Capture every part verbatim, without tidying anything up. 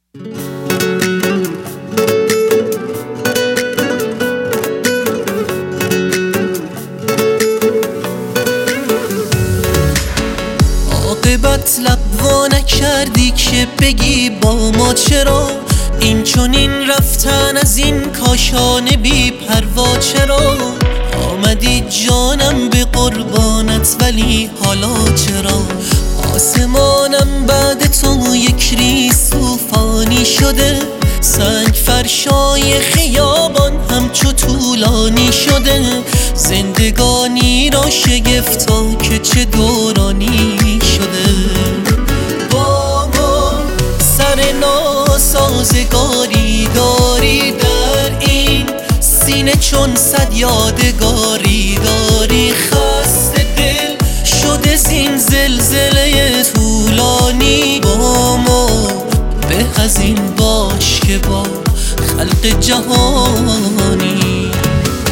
عاقبت لب وا نکردی که بگی با ما چرا این چنین رفتن از این کاشانه بی پروا چرا آمدی جانم به قربانت ولی حالا چرا آسمانم بعد تو یک ریز طوفانی شده سنگ فرشای خیابان همچو طولانی شده زندگانی را شگفتا که چه دورانی شده با ما سر ناسازگاری داری در این سینه چون صد یادگاری داری خسته دل شده زین زلزله طولانی با ما به از این باش که با خلق جهانی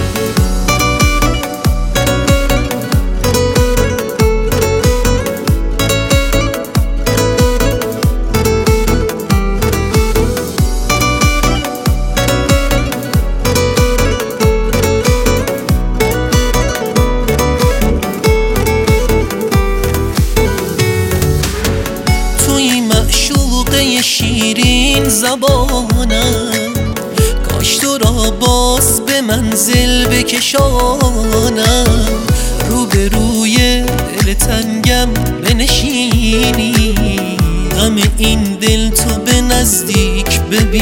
شیرین زبانم کاش تو را باز به منزل بکشانم روبروی دل تنگم بنشینی غم این دل تو به نزدیک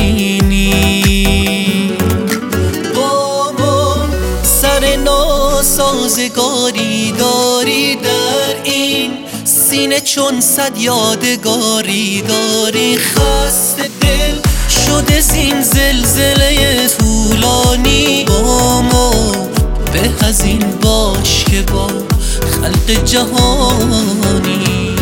ببینی با ما سر ناسازگاری داری در این سینه چون صد یادگاری داری خسته دل شده زین زلزله طولانی با ما به از این باش که با خلق جهانی